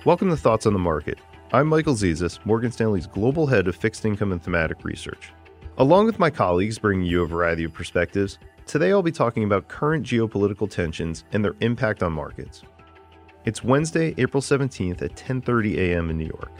Welcome to Thoughts on the Market. I'm Michael Zezas, Morgan Stanley's Global Head of Fixed Income and Thematic Research. Along with my colleagues bringing you a variety of perspectives, today I'll be talking about current geopolitical tensions and their impact on markets. It's Wednesday, April 17th at 10:30 a.m. in New York.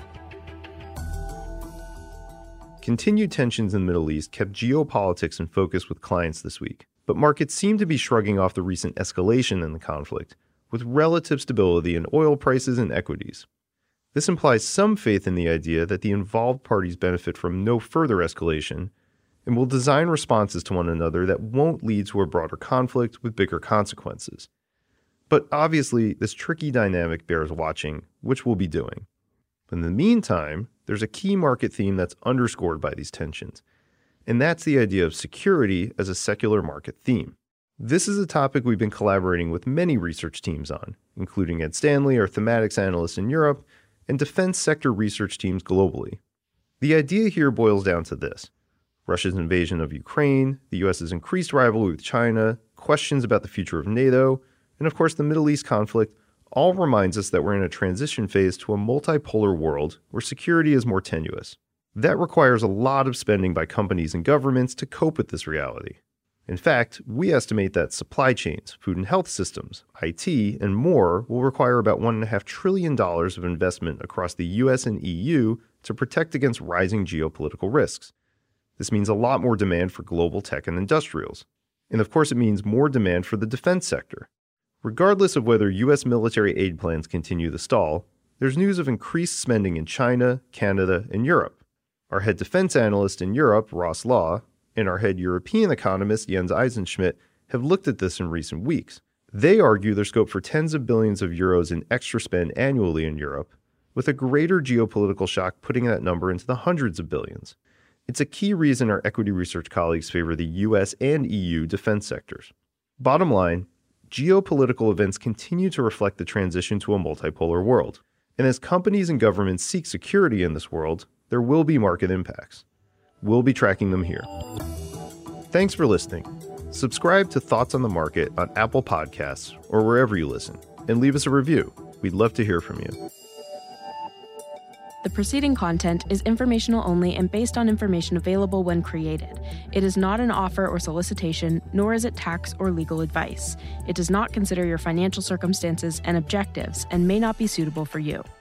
Continued tensions in the Middle East kept geopolitics in focus with clients this week, but markets seem to be shrugging off the recent escalation in the conflict, with relative stability in oil prices and equities. This implies some faith in the idea that the involved parties benefit from no further escalation and will design responses to one another that won't lead to a broader conflict with bigger consequences. But obviously, this tricky dynamic bears watching, which we'll be doing. In the meantime, there's a key market theme that's underscored by these tensions, and that's the idea of security as a secular market theme. This is a topic we've been collaborating with many research teams on, including Ed Stanley, our thematics analyst in Europe, and defense sector research teams globally. The idea here boils down to this: Russia's invasion of Ukraine, the U.S.'s increased rivalry with China, questions about the future of NATO, and of course the Middle East conflict all reminds us that we're in a transition phase to a multipolar world where security is more tenuous. That requires a lot of spending by companies and governments to cope with this reality. In fact, we estimate that supply chains, food and health systems, IT, and more will require about $1.5 trillion of investment across the US and EU to protect against rising geopolitical risks. This means a lot more demand for global tech and industrials. And of course, it means more demand for the defense sector. Regardless of whether US military aid plans continue to stall, there's news of increased spending in China, Canada, and Europe. Our head defense analyst in Europe, Ross Law, and our head European economist, Jens Eisenschmidt, have looked at this in recent weeks. They argue there's scope for tens of billions of euros in extra spend annually in Europe, with a greater geopolitical shock putting that number into the hundreds of billions. It's a key reason our equity research colleagues favor the US and EU defense sectors. Bottom line, geopolitical events continue to reflect the transition to a multipolar world. And as companies and governments seek security in this world, there will be market impacts. We'll be tracking them here. Thanks for listening. Subscribe to Thoughts on the Market on Apple Podcasts or wherever you listen, and leave us a review. We'd love to hear from you. The preceding content is informational only and based on information available when created. It is not an offer or solicitation, nor is it tax or legal advice. It does not consider your financial circumstances and objectives and may not be suitable for you.